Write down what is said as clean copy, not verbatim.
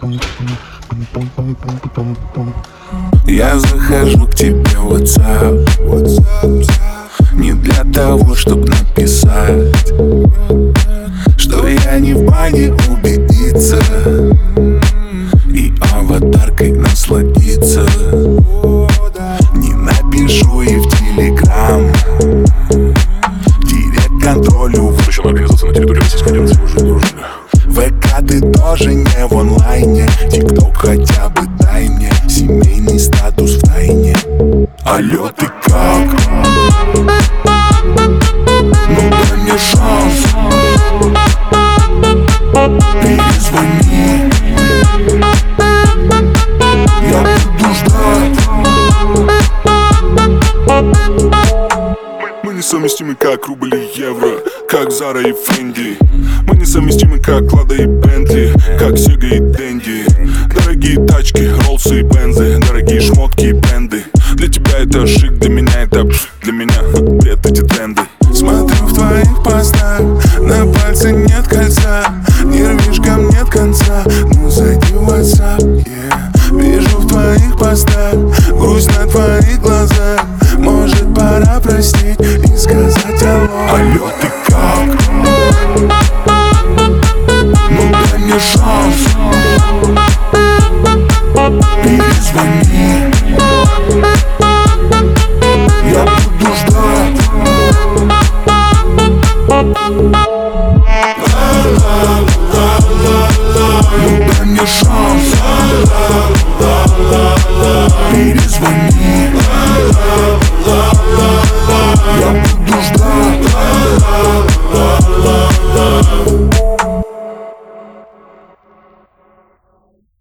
Я захожу к тебе в WhatsApp не для того, чтоб написать, что я не в бане убедиться и аватаркой насладиться. Не напишу и в Telegram. Директ контролю. Запрещена организация на территории Российской Федерации. Уже дружили. ВК ты тоже не в онлайне. ТикТок хотя бы дай мне семейный статус в тайне. Алло, ты как? Ну дай мне шанс. Перезвони. Я буду ждать. Мы несовместимы, как рубль и евро, как Зара и Фенди. Мы несовместимы, как Лада и Бентли, как Сега и Дэнди. Дорогие тачки, Роллсы и Бензы, дорогие шмотки и бренды. Для тебя это шик, для меня это для меня бред, эти тренды. Смотрю в твоих постах, на пальце нет кольца, нервишкам нет конца. Ну зайди в WhatsApp, yeah. Вижу в твоих постах грусть на твоих глазах. Может пора простить и сказать алло. Алло, ты как? Ну дай мне шанс. Перезвони. Я буду ждать. Ну дай мне шанс. Перезвони. Я